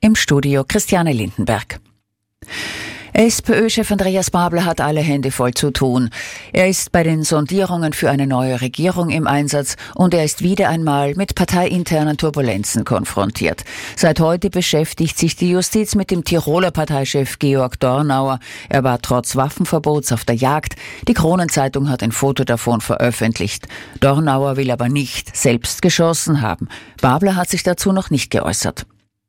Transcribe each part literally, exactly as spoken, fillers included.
Im Studio Christiane Lindenberg. SPÖ-Chef Andreas Babler hat alle Hände voll zu tun. Er ist bei den Sondierungen für eine neue Regierung im Einsatz und er ist wieder einmal mit parteiinternen Turbulenzen konfrontiert. Seit heute beschäftigt sich die Justiz mit dem Tiroler Parteichef Georg Dornauer. Er war trotz Waffenverbots auf der Jagd. Die Kronenzeitung hat ein Foto davon veröffentlicht. Dornauer will aber nicht selbst geschossen haben. Babler hat sich dazu noch nicht geäußert.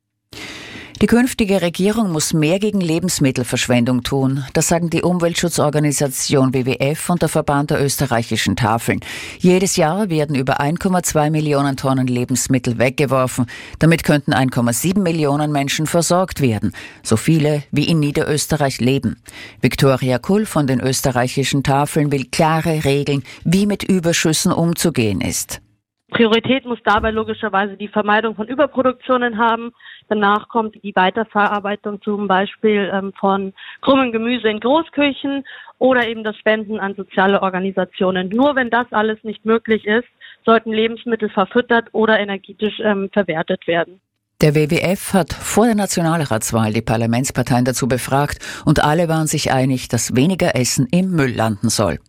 Die künftige Regierung muss mehr gegen Lebensmittelverschwendung tun. Das sagen die Umweltschutzorganisation W W F und der Verband der österreichischen Tafeln. Jedes Jahr werden über eins Komma zwei Millionen Tonnen Lebensmittel weggeworfen. Damit könnten eins Komma sieben Millionen Menschen versorgt werden. So viele wie in Niederösterreich leben. Viktoria Kull von den österreichischen Tafeln will klare Regeln, wie mit Überschüssen umzugehen ist. Priorität muss dabei logischerweise die Vermeidung von Überproduktionen haben. Danach kommt die Weiterverarbeitung zum Beispiel ähm, von krummem Gemüse in Großküchen oder eben das Spenden an soziale Organisationen. Nur wenn das alles nicht möglich ist, sollten Lebensmittel verfüttert oder energetisch ähm, verwertet werden. Der W W F hat vor der Nationalratswahl die Parlamentsparteien dazu befragt und alle waren sich einig, dass weniger Essen im Müll landen soll.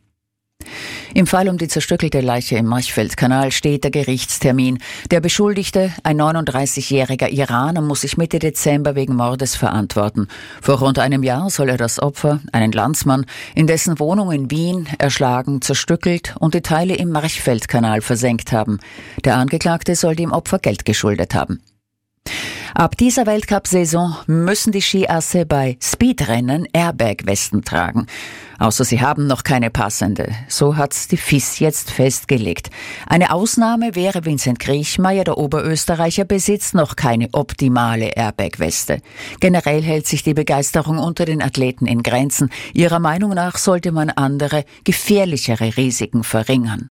Im Fall um die zerstückelte Leiche im Marchfeldkanal steht der Gerichtstermin. Der Beschuldigte, ein neununddreißigjähriger Iraner, muss sich Mitte Dezember wegen Mordes verantworten. Vor rund einem Jahr soll er das Opfer, einen Landsmann, in dessen Wohnung in Wien erschlagen, zerstückelt und die Teile im Marchfeldkanal versenkt haben. Der Angeklagte soll dem Opfer Geld geschuldet haben. Ab dieser Weltcup-Saison müssen die Skiasse bei Speedrennen Airbag-Westen tragen. Außer sie haben noch keine passende. So hat's die F I S jetzt festgelegt. Eine Ausnahme wäre Vincent Kriechmayr, der Oberösterreicher, besitzt noch keine optimale Airbag-Weste. Generell hält sich die Begeisterung unter den Athleten in Grenzen. Ihrer Meinung nach sollte man andere, gefährlichere Risiken verringern.